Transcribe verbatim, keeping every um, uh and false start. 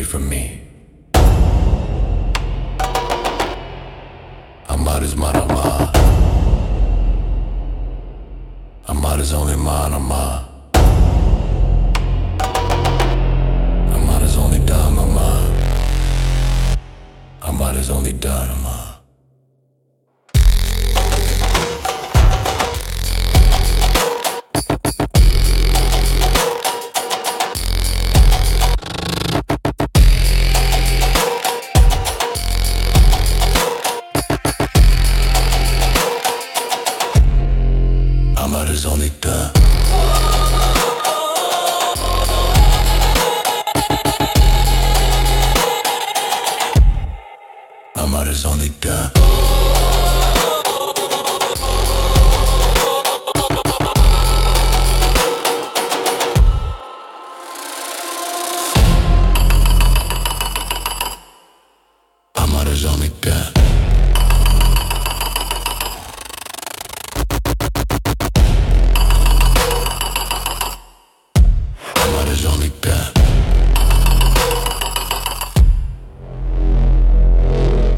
from me. Ahmad is mine, Ahmad. Ahmad is only mine, Ahmad. Ahmad is only done, Ahmad. Ahmad is only done, Ahmad.